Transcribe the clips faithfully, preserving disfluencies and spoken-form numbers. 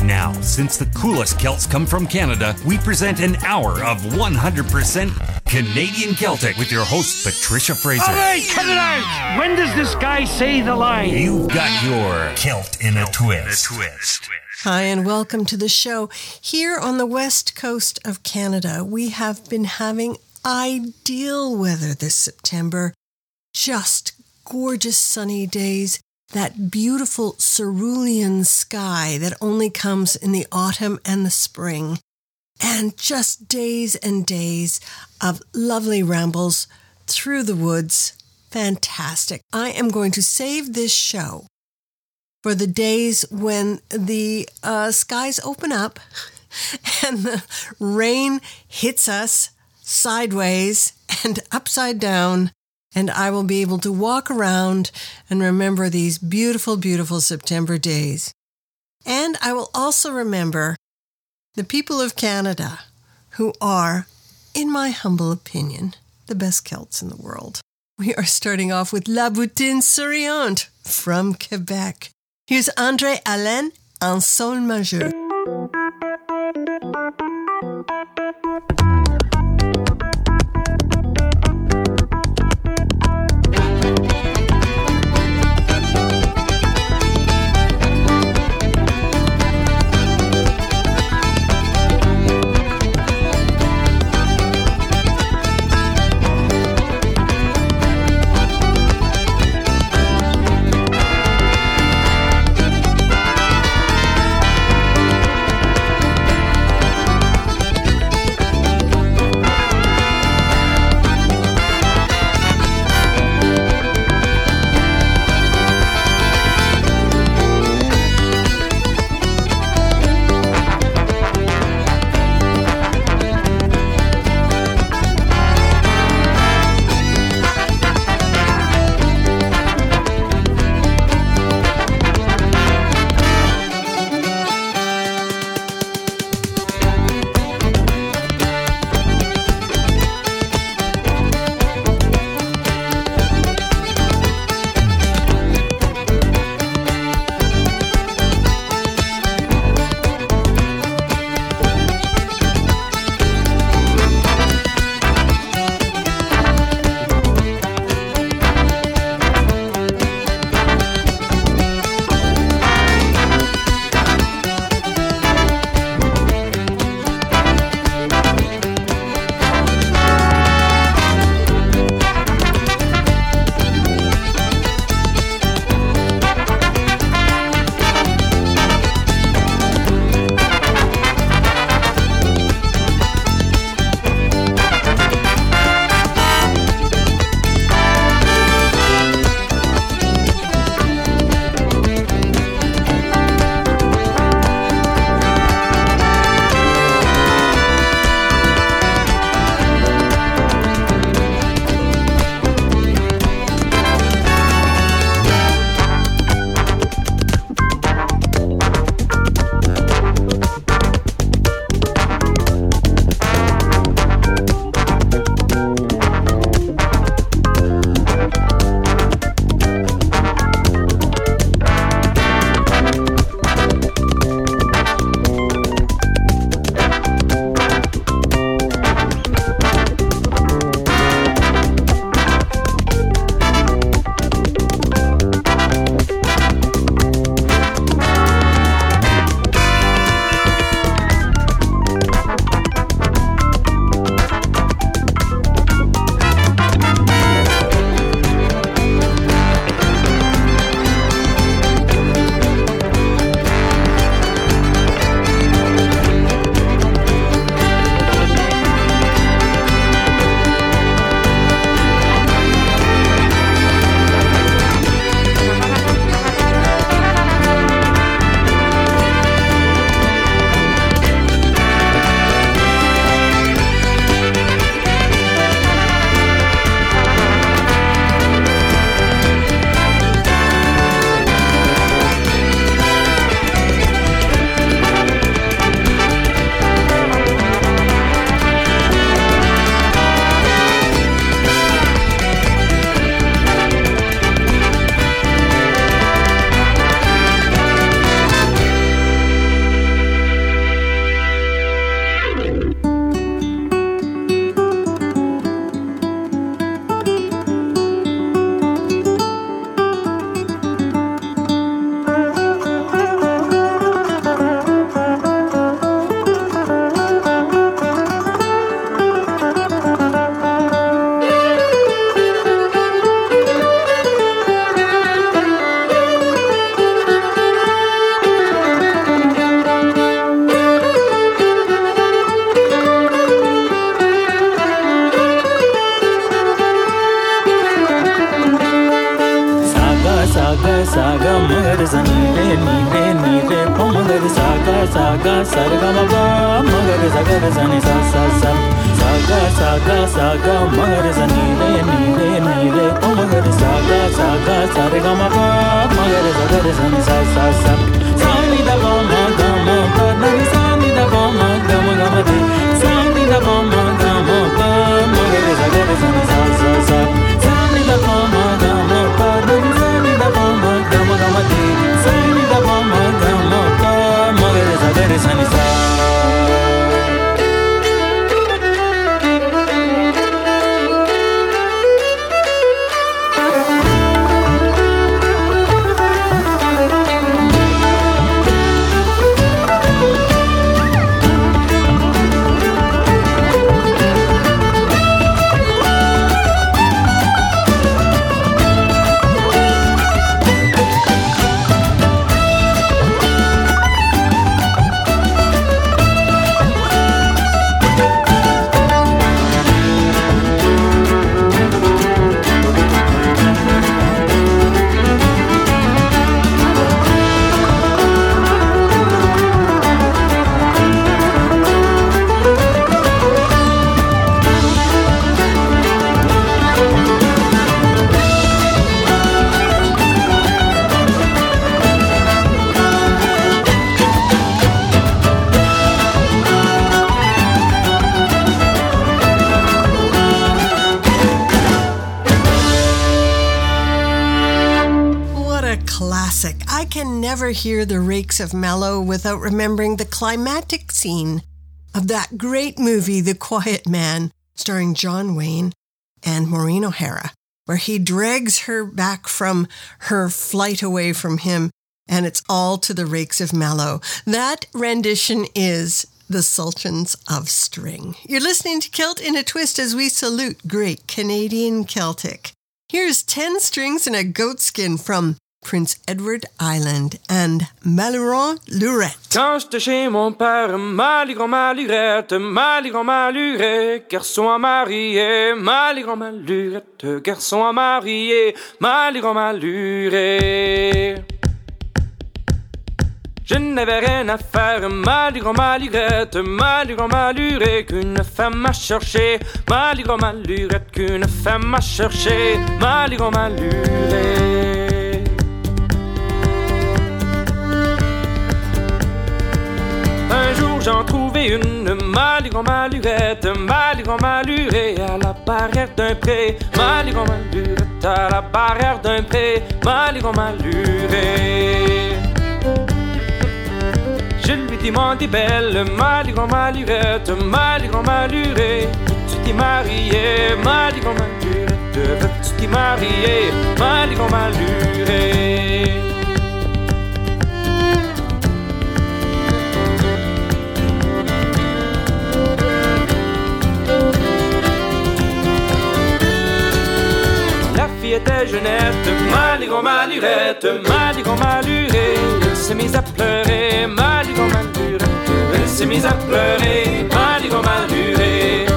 Now, since the coolest Celts come from Canada, we present an hour of one hundred percent Canadian Celtic with your host, Patricia Fraser. All right, cut it out! When does this guy say the line? You've got your Celt in a twist. twist. Hi, and welcome to the show. Here on the west coast of Canada, we have been having ideal weather this September. Just gorgeous sunny days. That beautiful cerulean sky that only comes in the autumn and the spring. And just days and days of lovely rambles through the woods. Fantastic. I am going to save this show for the days when the uh, skies open up and the rain hits us sideways and upside down, and I will be able to walk around and remember these beautiful, beautiful September days. And I will also remember the people of Canada who are, in my humble opinion, the best Celts in the world. We are starting off with La Boutine Souriante from Quebec. Here's André Allen en sol majeur. Thank you. de sa ga sa ga sa re ga ma pa ma ga re sa ga re sa ni sa sa sa sa ga sa ga sa ga ma ga re sa ni re ni re ni re oh ma ga re sa ga sa ga sa re ga ma pa ma ga re sa ga re sa ni sa sa sa sa ni da pa ma ga ma pa na ni sa ni da pa ma ga ma ga ma de sa ni da pa ma ga ma pa ma ga re sa ga re sa ni sa sa sa sa ni da pa ma ga ma pa na ni sa ni da pa ma ga ma ga ma de sa ni da pa ma ga ma pa ma ga re sa ga re sa ni sa. Never hear the Rakes of Mallow without remembering the climactic scene of that great movie, The Quiet Man, starring John Wayne and Maureen O'Hara, where he drags her back from her flight away from him, and it's all to the Rakes of Mallow. That rendition is The Sultans of String. You're listening to Kilt in a Twist as we salute great Canadian Celtic. Here's ten strings and a goatskin from Prince Edward Island and Maliron Lurette. Quand j'étais chez mon père, Maliron Malurette, Maliron Malurette, garçon à marier, Maliron Malurette, garçon à marier, Maliron Malurette. Je n'avais rien à faire, Maliron Malurette, Maliron Malurette, qu'une femme m'a cherché, Maliron Malurette, qu'une femme m'a cherché, Maliron Malurette. Un jour j'en trouvais une, Maliron Malurette, Maliron Malurette, à la barrière d'un pré, Maliron Malurette, à la barrière d'un pré, Maliron Malurette. Je lui demandais belle, Maliron Malurette, Maliron Malurette, veux-tu t'y marier, Maliron Malurette, veux-tu t'y marier, Maliron Malurette. Était jeunette, Maliron Malurette, Maliron Malurette, elle s'est mise à pleurer, Maliron Malurette, elle s'est mise à pleurer, Maliron Malurette.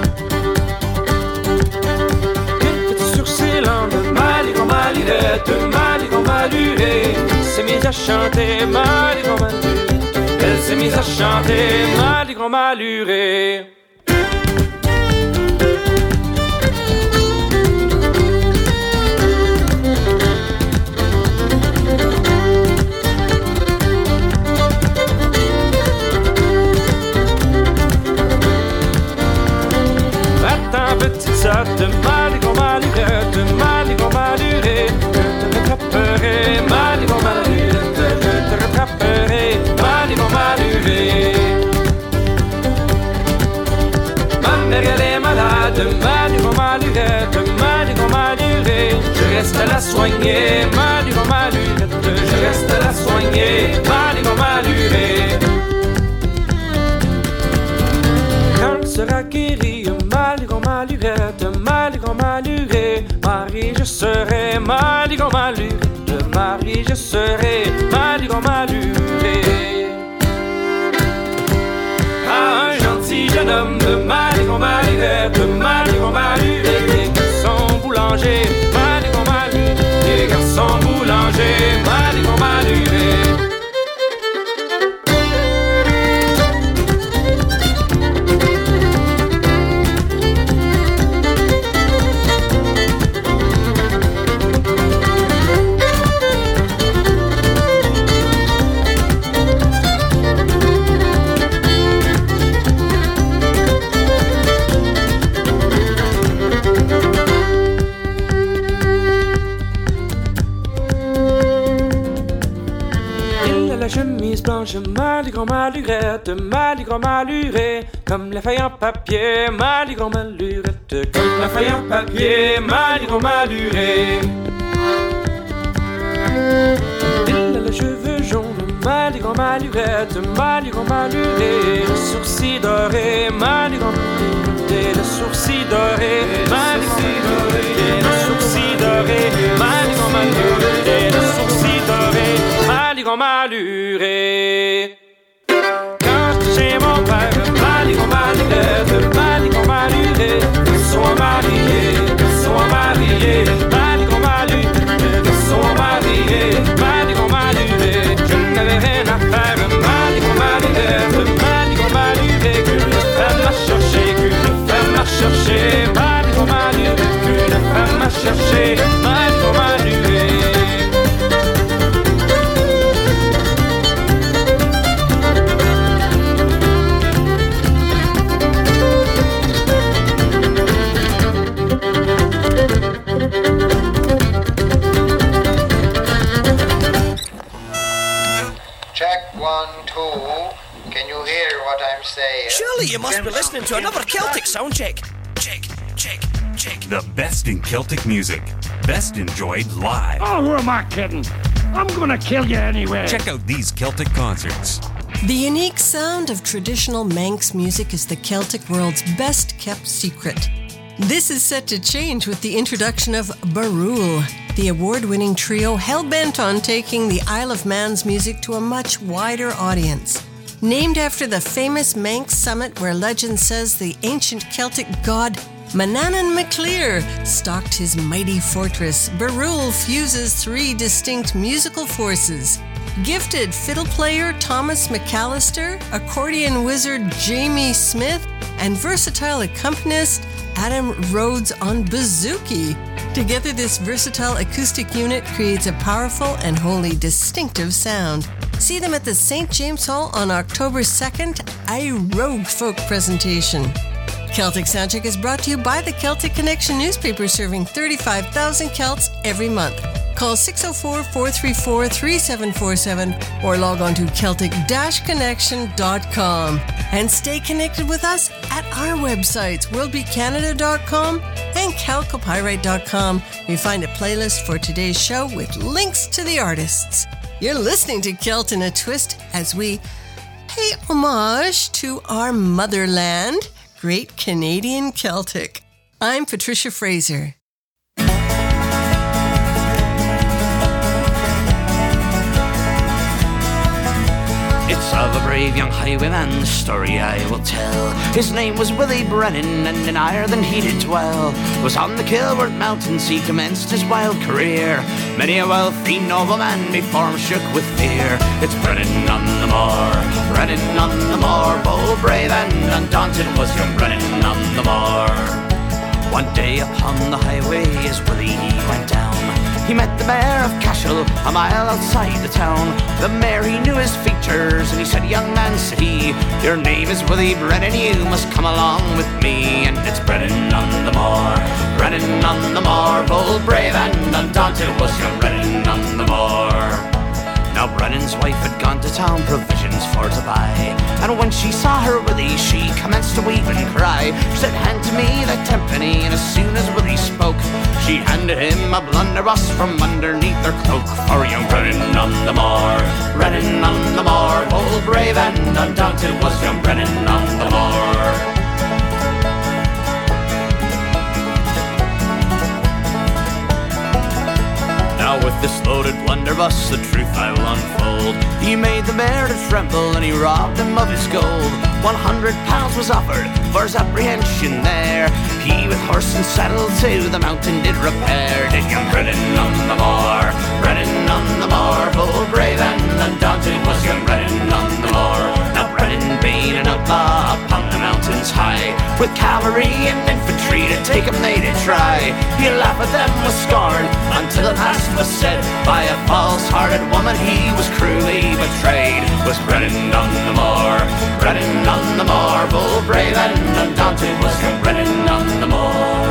Elle était sur ses langues, Maliron Malurette, Maliron Malurette, elle s'est mise à chanter, Maliron Malurette, elle s'est mise à chanter, Maliron Malurette. Petite sotte, Maliron Malurette, Maliron Malurette, je te rattraperai, Maliron Malurette, je te rattraperai, Maliron Malurette. Ma mère elle est malade, Maliron Malurette, Maliron Malurette, je reste à la soigner, Maliron Malurette, je reste à la soigner, Maliron Malurette. Quand elle sera guérie, Maliron Malurette, Maliron Malurette, Marie je serai, Maliron Malurette, Marie je serai, Maliron Malurette. Ah, un gentil jeune homme de Maliron Malurette, Maliron Malurette, les garçons boulangers, Maliron Malurette, les garçons boulangers, Maliron Malurette. blanche, Maligrand Malurette, Maligrand Maluré, comme la feuille en papier, Maligrand Malurette, comme la feuille en papier, Maligrand Maluré. Il a les cheveux jaunes, Maligrand Malurette, Maligrand Maluré, le sourcil doré, Maligrand Maluré, le sourcil doré, Maligrand Maluré, le sourcil doré, Maligrand Maluré, le sourcil doré, Maligrand Maluré. Quand j'étais chez mon père, Maligrand Malurette, Maligrand Maluré, ils sont mariés, ils sont mariés, Maligrand Maluré, ils sont mariés, Maligrand Maluré. Je n'avais rien à faire, Maligrand Malurette, Maligrand Maluré, qu'une femme m'a cherché, qu'une femme m'a cherché, Maligrand Maluré, qu'une femme m'a cherché, Maligrand Maluré. Check one, two. Can you hear what I'm saying? Surely you must be listening to another Celtic sound check. Check, check, check. The best in Celtic music. Best enjoyed live. Oh, who am I kidding? I'm gonna kill you anyway. Check out these Celtic concerts. The unique sound of traditional Manx music is the Celtic world's best kept secret. This is set to change with the introduction of Barul, the award-winning trio hell-bent on taking the Isle of Man's music to a much wider audience. Named after the famous Manx summit where legend says the ancient Celtic god Manannan MacLear stalked his mighty fortress, Barul fuses three distinct musical forces. Gifted fiddle player Thomas McAllister, accordion wizard Jamie Smith, and versatile accompanist Adam Rhodes on bouzouki. Together, this versatile acoustic unit creates a powerful and wholly distinctive sound. See them at the Saint James Hall on October second, a rogue folk presentation. Celtic Soundcheck is brought to you by the Celtic Connection newspaper, serving thirty-five thousand Celts every month. Call six oh four, four three four, three seven four seven or log on to Celtic Connection dot com. And stay connected with us at our websites, world beat canada dot com and calcopyrite dot com. You find a playlist for today's show with links to the artists. You're listening to Celt in a Twist as we pay homage to our motherland, Great Canadian Celtic. I'm Patricia Fraser. It's of a brave young highwayman, story I will tell. His name was Willie Brennan, and in Ireland he did dwell. Was on the Kilworth Mountains he commenced his wild career. Many a wealthy nobleman before him shook with fear. It's Brennan on the moor, Brennan on the moor, bold, brave and undaunted was young Brennan on the moor. One day upon the highway as Willie he went down, he met the mayor of Cashel, a mile outside the town. The mayor, he knew his features, and he said, young man, said he, your name is Willie Brennan, you must come along with me. And it's Brennan on the moor, Brennan on the moor, bold, brave and undaunted was young Brennan on the moor. Now Brennan's wife had gone to town, provisions for to buy, and when she saw her Willie, she commenced to weep and cry. She said, hand to me that tenpenny, and as soon as Willie spoke, she handed him a blunderbuss from underneath her cloak. For young Brennan on the moor, Brennan on the moor, bold, brave and undaunted was young Brennan on the moor. Now with this loaded blunderbuss, the truth I will unfold. He made the mayor to tremble, and he robbed him of his gold. One hundred pounds was offered for his apprehension there. He with horse and saddle to the mountain did repair. Did young Brennan on the moor, Brennan on the moor, bold, brave and undaunted was young Brennan on the moor. Now Brennan being an outlaw upon the mountains high, with cavalry and infantry to take him they did try. He laughed at them with scorn until at last was said by a false-hearted woman he was cruelly betrayed. Was Brennan on the moor, Brennan on the moor, bold, brave and undaunted was young Brennan on the moor.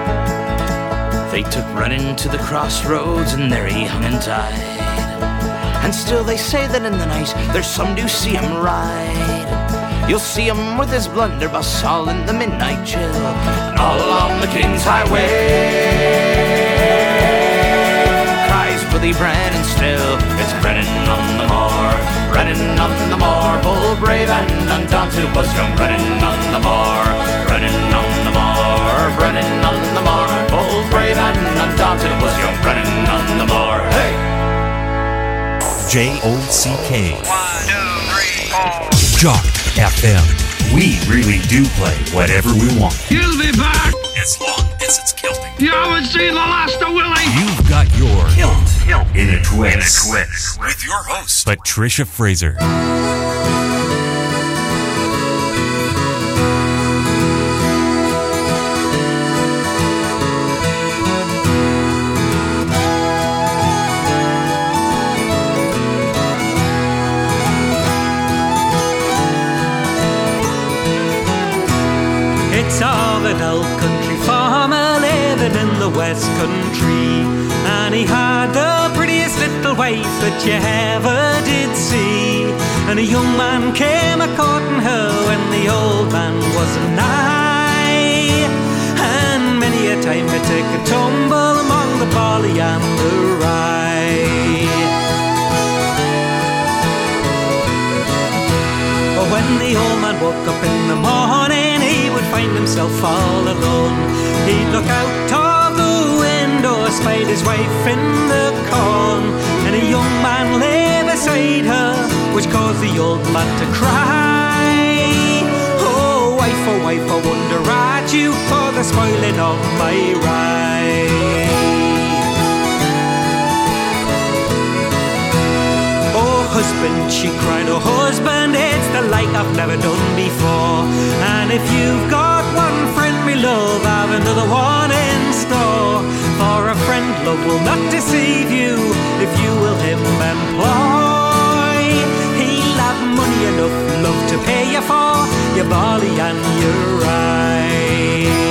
They took Brennan to the crossroads, and there he hung and died. and still they say that in the night there's some do see him ride. You'll see him with his blunderbuss all in the midnight chill, and all along the King's Highway cries Willie Brennan still. It's Brennan on the moor, Brennan on the moor, bold, brave and undaunted was young Brennan on the moor, Brennan on the moor, Brennan on the moor, bold, brave and undaunted was young Brennan on the moor. Hey! J O C K. One, two, three, four. Jock F M. We really do play whatever we want. You'll be back. As long as it's Celtic. You haven't seen the last of Willie. You've got your Kilt in a twist. In a twist. With your host, Patricia Fraser. It's of an old country farmer living in the West Country, and he had the prettiest little wife that you ever did see. And a young man came a-courting her when the old man wasn't nigh, and many a time he took a tumble among the barley and the rye. When the old man woke up in the morning, he would find himself all alone. He'd look out of the window, spied his wife in the corn, and a young man lay beside her, which caused the old man to cry. Oh, wife, oh, wife, I wonder at you for the spoiling of my rye. Husband, she cried, oh husband, it's the like I've never done before. And if you've got one friend, me love, I've another one in store. For a friend, love, will not deceive you if you will him employ. He'll have money enough, love, to pay you for your barley and your rye.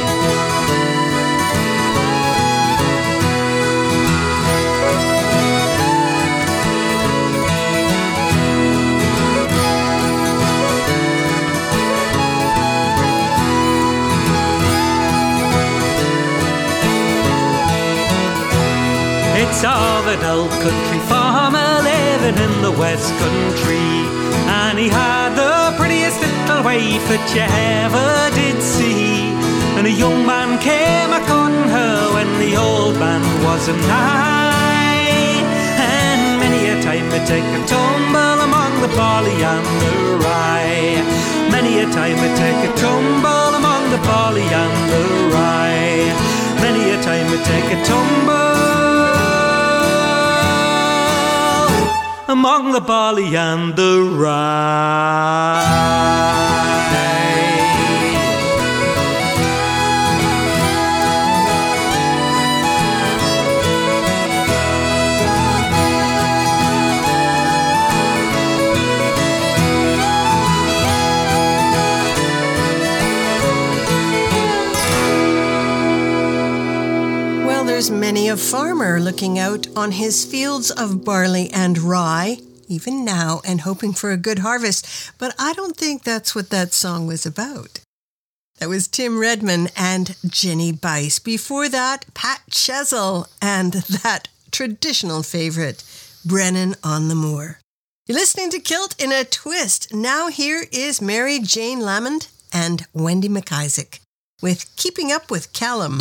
It's of an old country farmer living in the West Country, and he had the prettiest little wife that you ever did see. And a young man came a-courting her when the old man wasn't nigh, and many a time he'd take a tumble among the barley and the rye. Many a time he'd take a tumble among the barley and the rye. Many a time he'd take a tumble among the barley and the rye. There's many a farmer looking out on his fields of barley and rye, even now, and hoping for a good harvest. But I don't think that's what that song was about. That was Tim Redman and Jenny Bice. Before that, Pat Chesel and that traditional favorite, Brennan on the Moor. You're listening to Kilt in a Twist. Now here is Mary Jane Lamond and Wendy McIsaac with Keeping Up with Callum.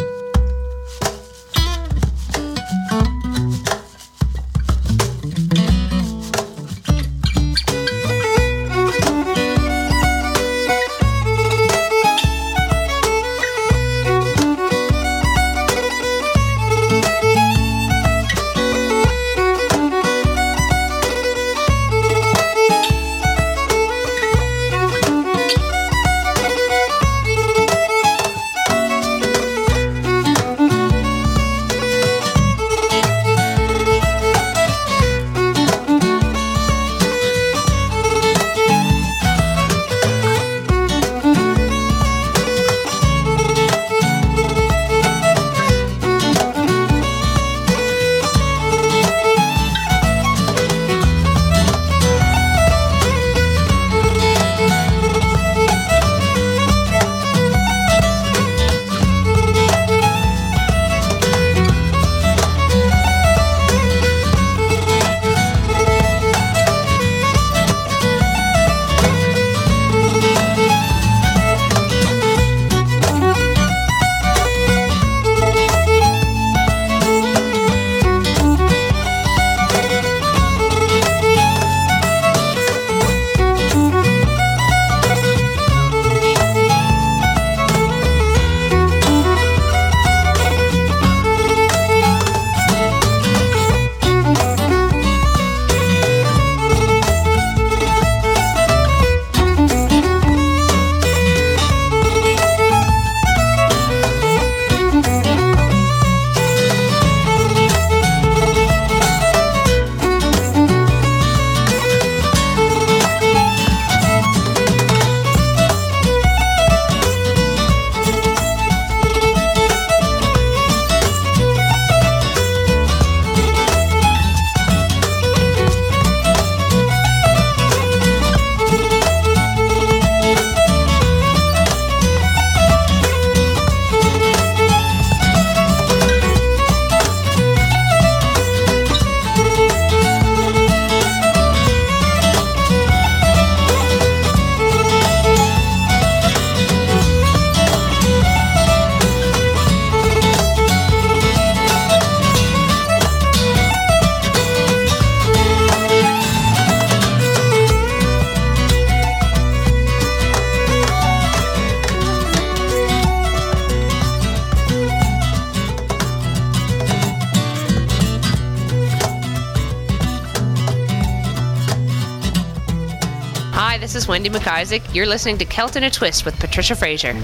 Hi, this is Wendy McIsaac. You're listening to Celt in a Twist with Patricia Fraser.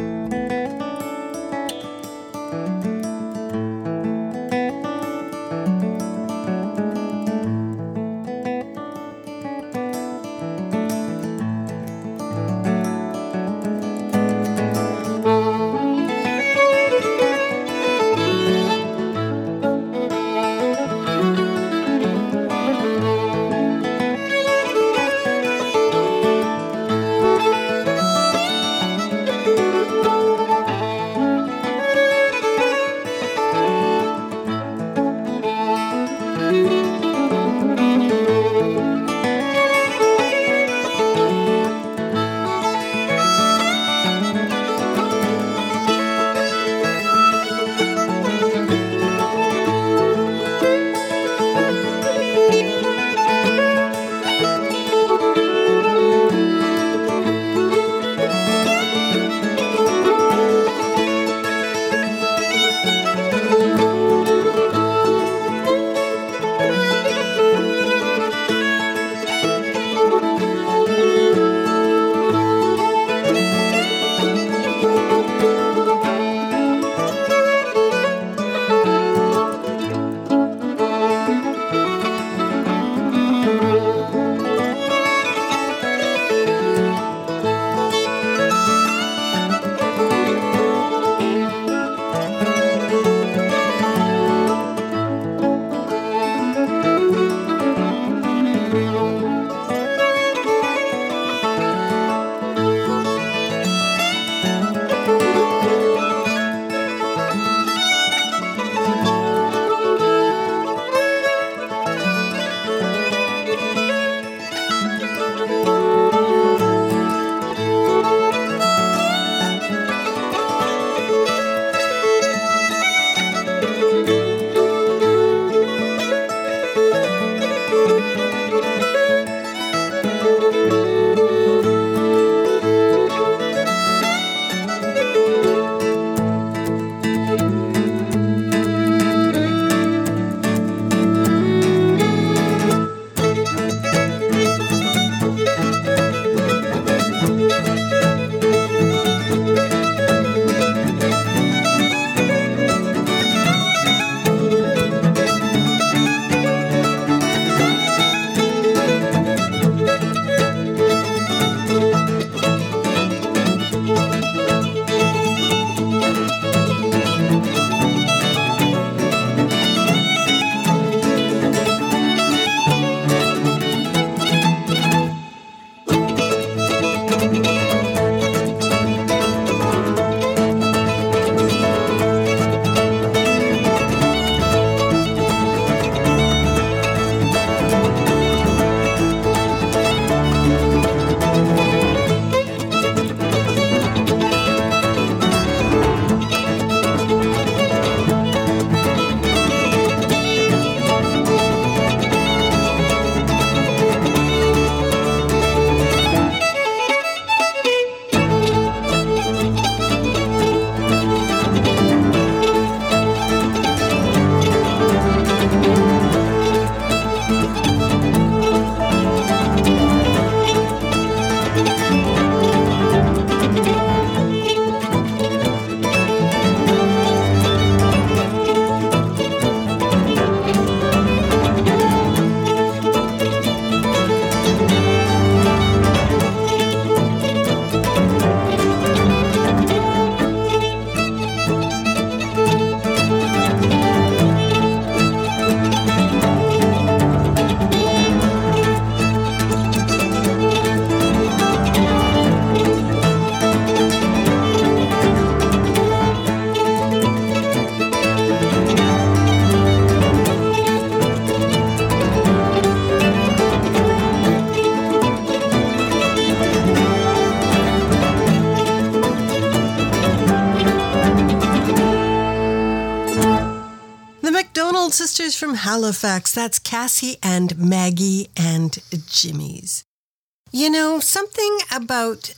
Sisters from Halifax. That's Cassie and Maggie and Jimmy's. You know, something about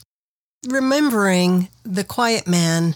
remembering the Quiet Man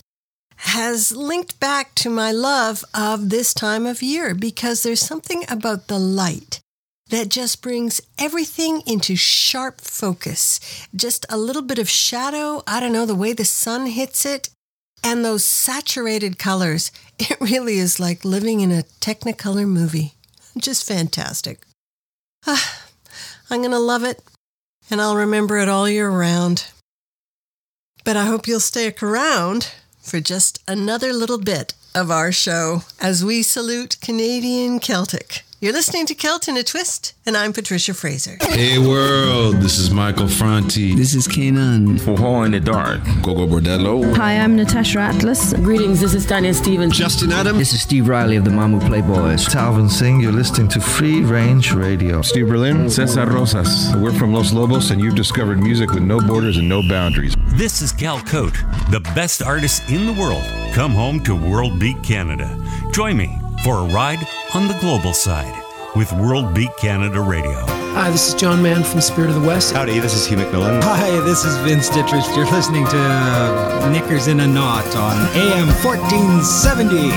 has linked back to my love of this time of year, because there's something about the light that just brings everything into sharp focus. Just a little bit of shadow, I don't know, the way the sun hits it, and those saturated colors. It really is like living in a Technicolor movie. Just fantastic. Ah, I'm going to love it, and I'll remember it all year round. But I hope you'll stick around for just another little bit of our show as we salute Canadian Celtic. You're listening to Celt in a Twist, and I'm Patricia Fraser. Hey world, this is Michael Franti. This is Kanan. Foho in the Dark. Gogo Bordello. Hi, I'm Natasha Atlas. Greetings, this is Daniel Stevens. Justin Adam. This is Steve Riley of the Mamu Playboys. Talvin Singh, you're listening to Free Range Radio. Steve Berlin. Cesar Rosas. We're from Los Lobos, and you've discovered music with no borders and no boundaries. This is Cal Cote. The best artists in the world come home to World Beat Canada. Join me for a ride on the global side with World Beat Canada Radio. Hi, this is John Mann from Spirit of the West. Howdy, this is Hugh McMillan. Hi, this is Vince Dittrich. You're listening to uh, Knickers in a Knot on A M fourteen seventy.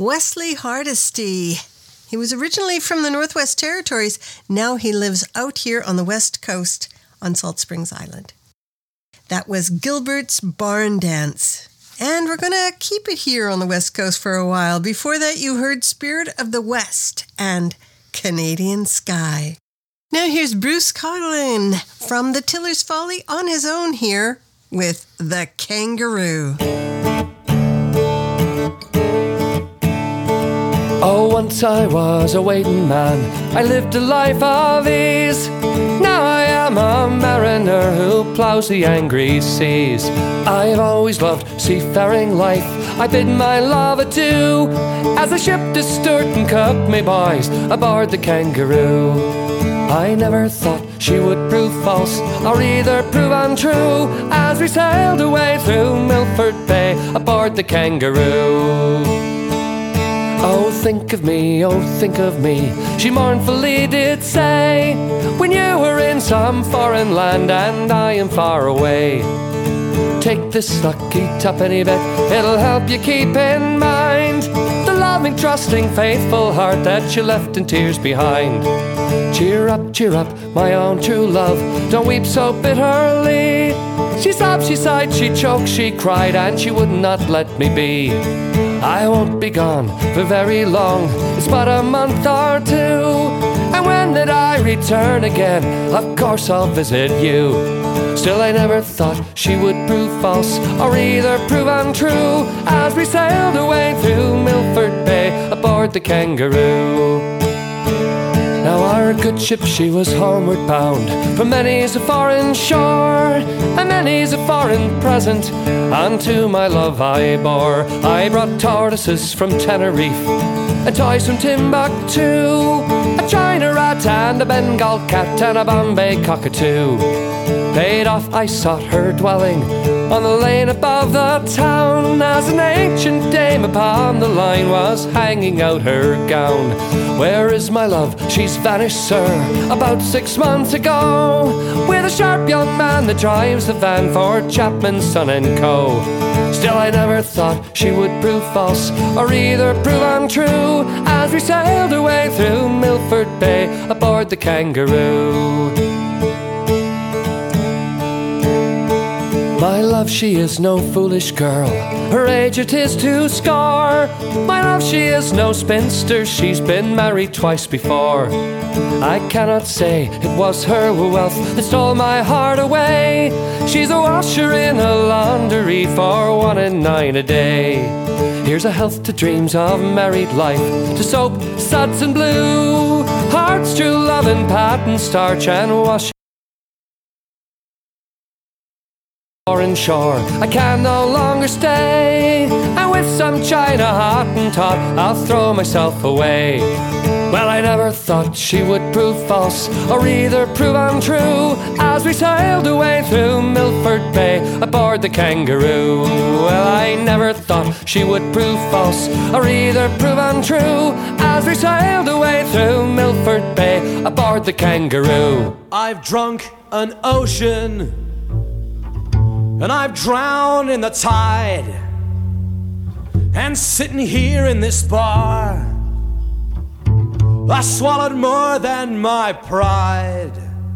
Wesley Hardesty. He was originally from the Northwest Territories. Now he lives out here on the West Coast on Salt Springs Island. That was Gilbert's Barn Dance. And we're going to keep it here on the West Coast for a while. Before that, you heard Spirit of the West and Canadian Sky. Now here's Bruce Coughlin from the Tiller's Folly on his own here with The Kangaroo. Oh, once I was a waiting man, I lived a life of ease. Now I am a mariner who ploughs the angry seas. I've always loved seafaring life, I bid my love adieu, as I shipped to Sturt and Cook, me boys, aboard the Kangaroo. I never thought she would prove false, or either prove untrue, as we sailed away through Milford Bay, aboard the Kangaroo. Oh, think of me, oh, think of me, she mournfully did say, when you were in some foreign land and I am far away. Take this lucky tuppenny bit, it'll help you keep in mind the loving, trusting, faithful heart that you left in tears behind. Cheer up, cheer up, my own true love, don't weep so bitterly. She sobbed, she sighed, she choked, she cried, and she would not let me be. I won't be gone for very long, it's but a month or two, and when did I return again? Of course I'll visit you. Still I never thought she would prove false, or either prove untrue, as we sailed away through Milford Bay, aboard the Kangaroo. Now our good ship, she was homeward bound, from many's a foreign shore, and many's a foreign present unto my love I bore. I brought tortoises from Tenerife, and toys from Timbuktu, a China rat and a Bengal cat and a Bombay cockatoo. Paid off, I sought her dwelling on the lane above the town, as an ancient dame upon the line was hanging out her gown. Where is my love? She's vanished, sir, about six months ago, with a sharp young man that drives the van for Chapman, Son and Co. Still I never thought she would prove false, or either prove untrue, as we sailed away through Milford Bay, aboard the Kangaroo. My love, she is no foolish girl, her age it is to score. My love, she is no spinster, she's been married twice before. I cannot say it was her wealth that stole my heart away. She's a washer in a laundry for one and nine a day. Here's a health to dreams of married life, to soap, suds and blue, hearts, true love and patent starch and wash foreign shore. I can no longer stay, and with some china hot and taut, I'll throw myself away. Well, I never thought she would prove false, or either prove untrue, as we sailed away through Milford Bay, aboard the Kangaroo. Well, I never thought she would prove false, or either prove untrue, as we sailed away through Milford Bay, aboard the Kangaroo. I've drunk an ocean, and I've drowned in the tide, and sitting here in this bar, I swallowed more than my pride.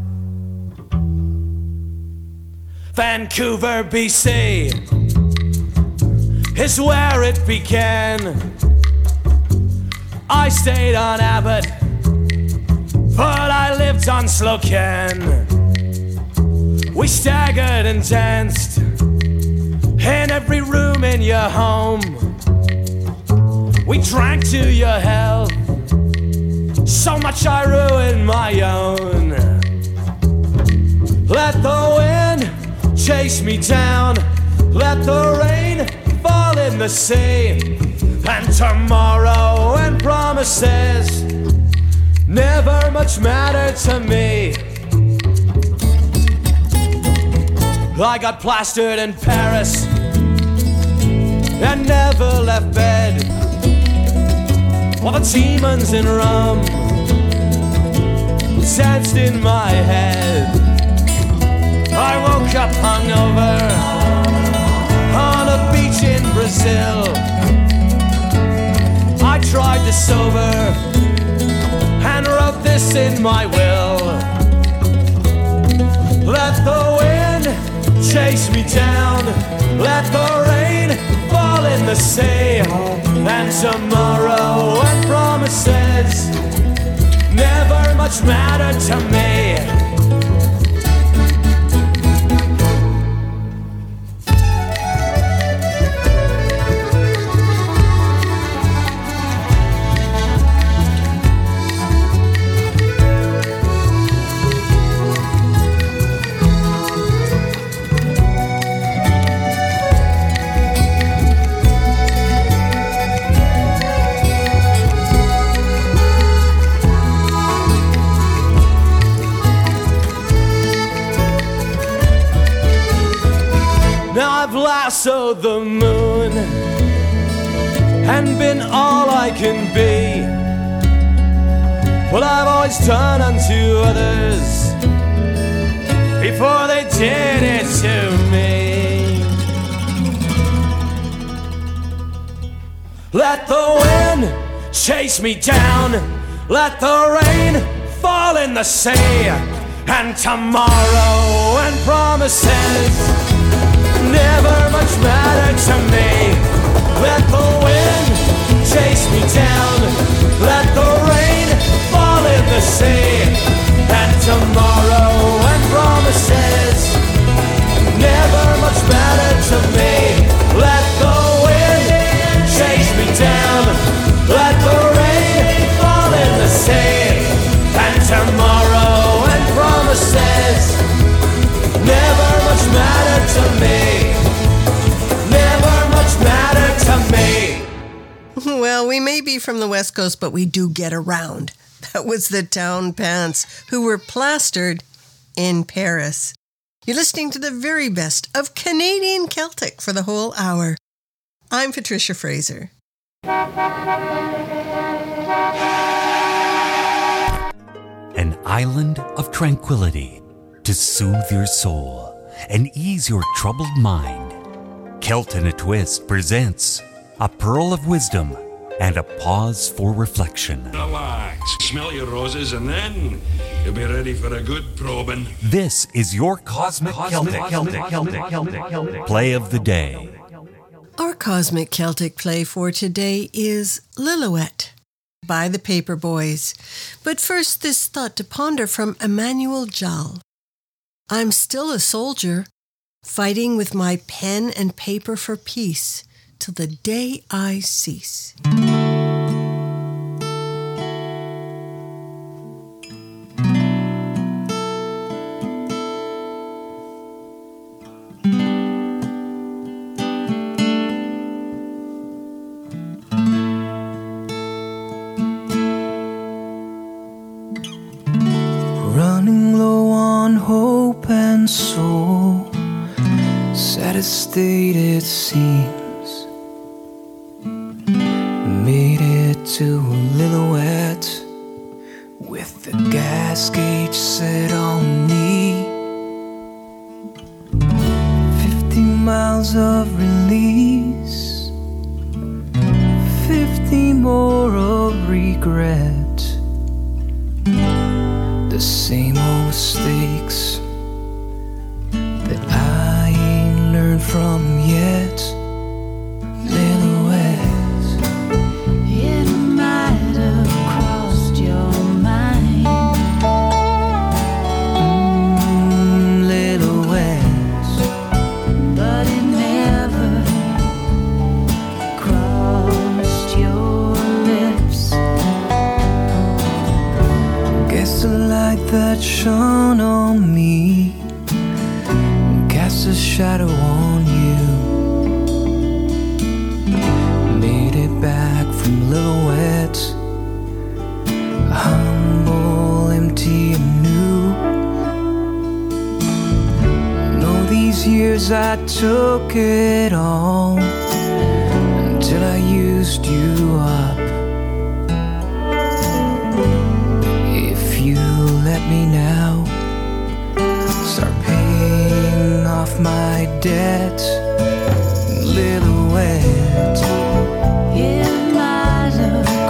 Vancouver, B C is where it began. I stayed on Abbott, but I lived on Slocan. We staggered and danced in every room in your home. We drank to your health, so much I ruined my own. Let the wind chase me down, let the rain fall in the sea, and tomorrow and promises never much matter to me. I got plastered in Paris and never left bed, while the demons in Rome danced in my head. I woke up hungover on a beach in Brazil. tried to sober and wrote this in my will. Let the wind chase me down, let the rain fall in the sea, and tomorrow and promises never much matter to me. I've lassoed the moon and been all I can be. Well, I've always done unto others before they did it to me. Let the wind chase me down, let the rain fall in the sea, and tomorrow and promises never much matter to me. Let the wind chase me down, let the rain fall in the sea, and tomorrow and promises never much matter to me. Let the wind chase me down, let the rain fall in the sea, and tomorrow and promises never much matter to me. Never much matter to me. Well, we may be from the West Coast, but we do get around. That was the Town Pants, who were plastered in Paris. You're listening to the very best of Canadian Celtic for the whole hour. I'm Patricia Fraser. An island of tranquility to soothe your soul and ease your troubled mind. Celt in a Twist presents a pearl of wisdom and a pause for reflection. Relax, smell your roses, and then you'll be ready for a good probing. This is your Cosmic, Cosmic Celtic, Celtic, Celtic, Celtic, Celtic, Celtic play of the day. Our Cosmic Celtic play for today is Lillooet by the Paperboys. But first, this thought to ponder from Emmanuel Jal. I'm still a soldier, fighting with my pen and paper for peace, till the day I cease. Running low on hope and soul, saddest state it seems. Made it to Lillooet with the gas gauge set on knee. Fifty miles of release, fifty more of regret. The same old mistakes that I ain't learned from yet. Lillooet, it might have crossed your mind. mm, Lillooet, but it never crossed your lips. Guess the light that shone on me cast a shadow on you. Made it back from Lillooet, humble, empty and new. No, these years I took it all until I used you up. If you let me now start paying off my debt, Lillooet, It might have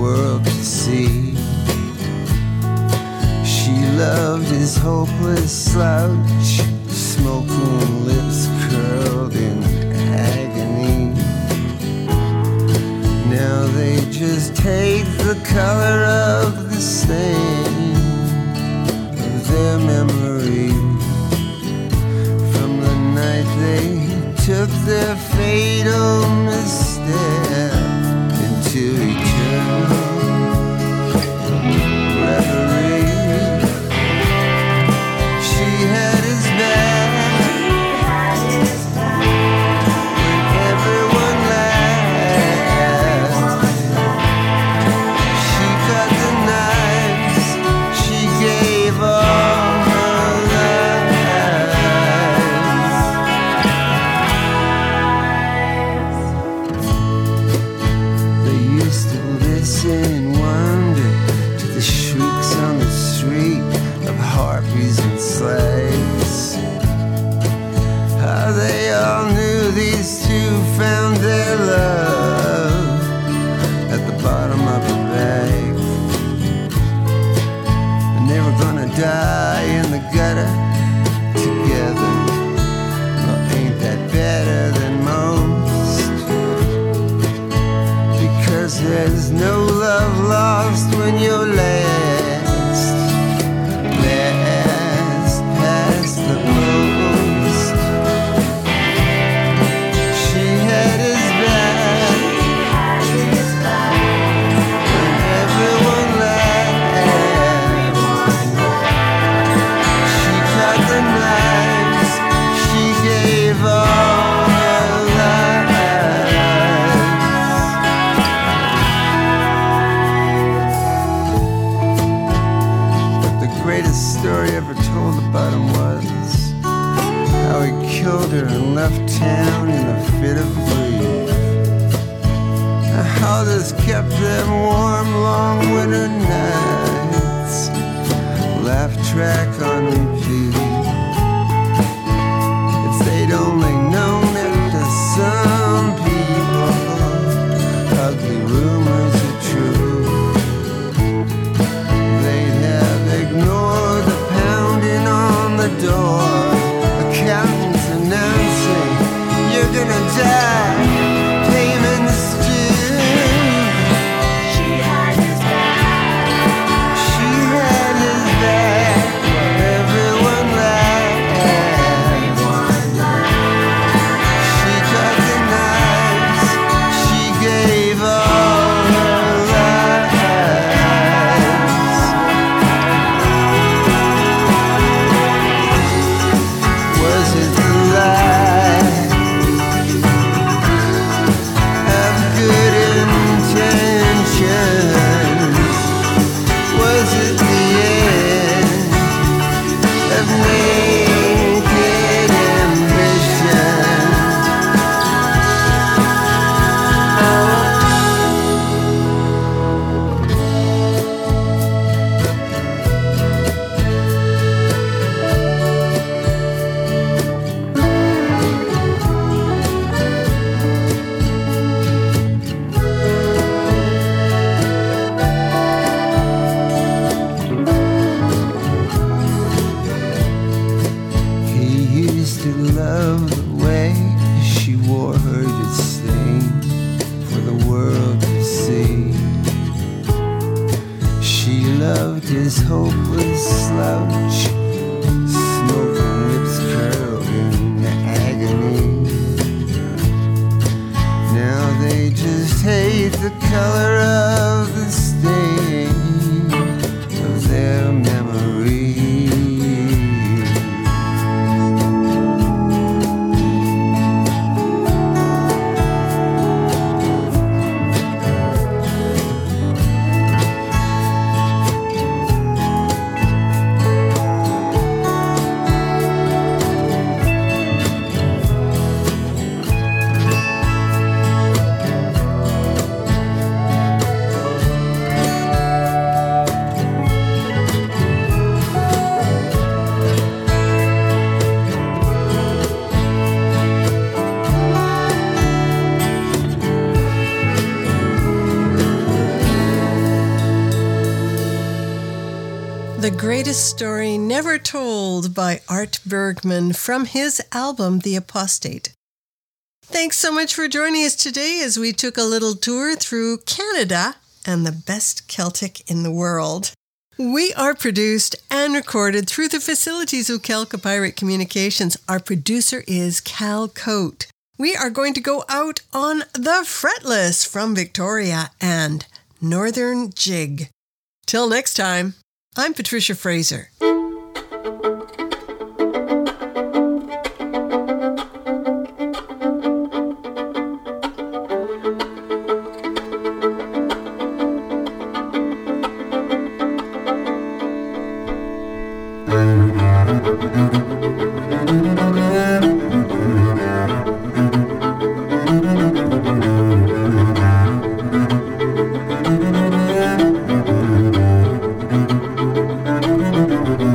world to see. She loved his hopeless slouch, smoking lips curled in agony. Now they just hate the color of the stain of their memory from the night they took their fatal misstep into eternal reverie. She had his back when everyone laughed. She cut the knives, she gave all her life. They used to listen and wonder to the shrieks on the street of harpies and slaves. How they all knew these two found their love at the bottom of a bag, and they were gonna die in the gutter together. Well, ain't that better than most? Because there's no love lost when you're last, last past the post. She had his back when everyone laughed. She cut the knives, she gave all her life. But the greatest story ever told about him was how he killed her and left town in a fit of grief. And how this kept them warm long winter nights. Laugh track on repeat. If they'd only known it, to some people ugly rumors are true. They'd have ignored the pounding on the door, accountants announcing, you're gonna die, payments due. She had his back. She had his back. Everyone laughed. She cut the knives. She gave all her lives. Was it the lie of good intentions? Was it the end of naked ambition? He used to love the way she wore her disdain for the world to see. She loved his hopeless slouch, smoking lips curled in agony. Now they just hate the color of the stain of their memory. The Greatest Story Never Told by Art Bergman from his album, The Apostate. Thanks so much for joining us today as we took a little tour through Canada and the best Celtic in the world. We are produced and recorded through the facilities of Celtic Pirate Communications. Our producer is Cal Coate. We are going to go out on The Fretless from Victoria and Northern Jig. Till next time, I'm Patricia Fraser. Thank you.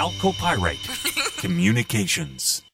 Chalcopyrite Communications.